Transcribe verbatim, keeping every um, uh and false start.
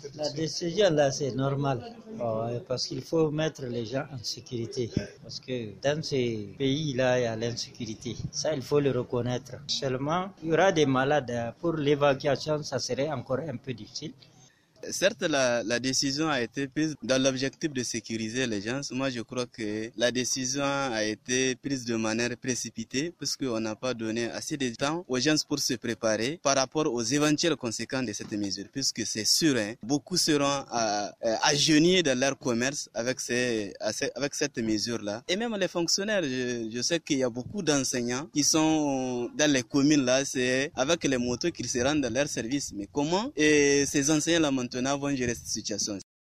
La décision là, c'est normal. Oh, parce qu'il faut mettre les gens en sécurité. Parce que dans ces pays-là, il y a l'insécurité. Ça, il faut le reconnaître. Seulement, il y aura des malades. Pour l'évacuation, ça serait encore un peu difficile. Certes, la, la décision a été prise dans l'objectif de sécuriser les gens. Moi, je crois que la décision a été prise de manière précipitée puisqu'on n'a pas donné assez de temps aux gens pour se préparer par rapport aux éventuelles conséquences de cette mesure. Puisque c'est sûr, hein, beaucoup seront à, à genouiller dans leur commerce avec, ces, avec cette mesure-là. Et même les fonctionnaires, je, je sais qu'il y a beaucoup d'enseignants qui sont dans les communes-là, c'est avec les motos qu'ils se rendent dans leur service. Mais comment et ces enseignants-là maintenant vont gérer cette situation?